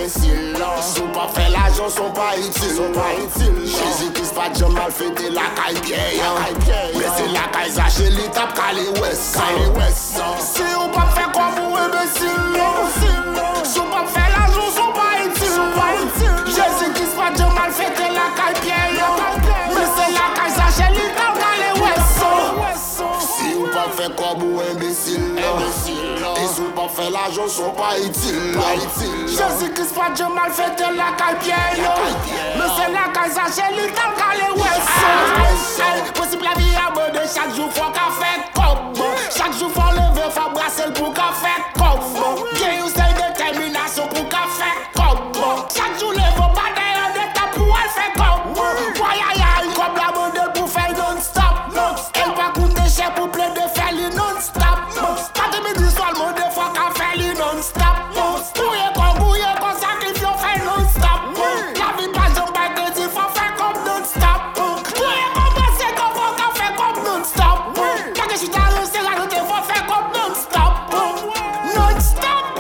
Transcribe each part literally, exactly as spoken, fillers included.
imbécile. Sou pas fait l'argent, sont pas utiles. Jésus-Christ pas de mal fêté la caille vieille. Mais c'est la caille zaché, l'étape calé ouest. Si on pas fait comme vous imbécile. Sou pas fait l'argent, sont pas utiles. Jésus-Christ pas de mal fêté la caille vieille. Mais c'est la caille zaché, l'étape calé ouest. Si on pas fait comme vous imbécile. Et sou pas fait l'argent, sont pas utiles. Jésus-Christ pas de mal fêté la caille vieille. Mais c'est la caille zaché, l'étape calé ouest. Possible la vie à mode, chaque jour faut qu'à faire comme. Chaque jour faut lever, faut brasser pour qu'à faire comme. Bien ou c'est détermination pour qu'à faire comme. Chaque jour lever, pas d'ailleurs d'état pour elle faire comme. Voyage, comme la mode pour faire non-stop. Elle va coûter cher pour plein de faire les non-stop. Pas de midi soir, le mode faut qu'à faire les non-stop. Bouillé comme bouillé, comme sacrifice, on fait non-stop. La vie pas de baguette, il faut faire comme non-stop. Bouillé comme c'est comme faut qu'à faire comme non-stop. Quand je suis dans le c'est la route, il faut faire comme non-stop. Non-stop.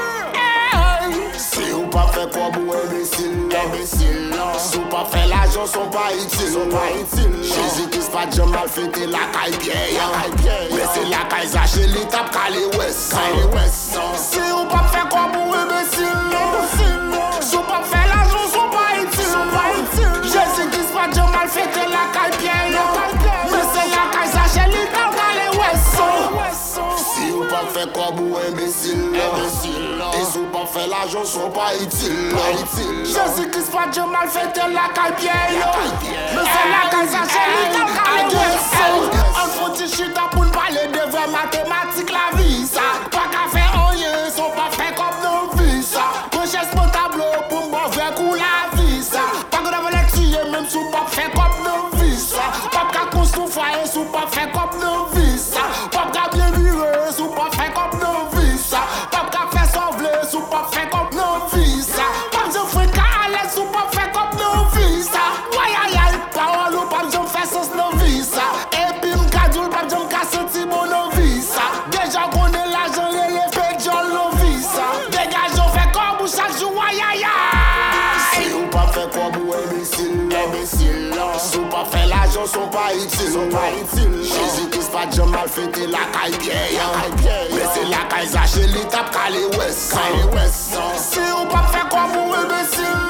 Si ou pas fait comme ou imbécile, imbécile. Si ou pas fait l'argent, sont pas utiles. Jésus-Christ pas de mal fêté la caille vieille. Mais c'est la caille zaché, l'étape calé ouest. Si ou pas fait comme ou imbécile. Si ou pas fait l'argent, sont pas utiles. Jésus-Christ pas de mal fêté la caille vieille. Mais c'est la caille zaché, l'étape calé ouest. Si ou pas fait comme ou imbécile. Et si ou pas fait l'argent, sont pas utiles. Jésus-Christ pas de mal fêté la caille vieille. Mais c'est la caille zaché, l'étape calé ouest. On faut t-shirt pour parler de vraies mathématiques, la vie ça. Pas qu'à faire rien, sont pas fait comme nos vies ça. Recherche mon tableau pour mauvais coup la vie ça. Pas qu'on a les tuer même sous pas fait comme nos vies ça. Pas qu'à construire foyer sous pas fait comme nos vies ça. Pas qu'à bien vivre sous pas fait comme nos vies ça. Pas qu'à faire sauver sous pas fait comme nos vies ça. Pas de fric à l'aise sous pas fait comme nos vies ça. Aïe aïe aïe, parole ou pas de faire sens nos vies ça. Et puis m'cadoule pas de m'ca senti mon nos vies ça. Déjà qu'on est l'argent et les faits John nos vies ça. Dégage on fait comme ou chaque jour aïe aïe aïe. Si ou pas fait comme ou imbécile, imbécile. Si ou pas fait l'argent sont pas utiles. Jésus-Christ pas de mal fêté la caille vieille. Mais c'est la caille zaché l'étape calé ouest. Si ou pas fait comme ou imbécile.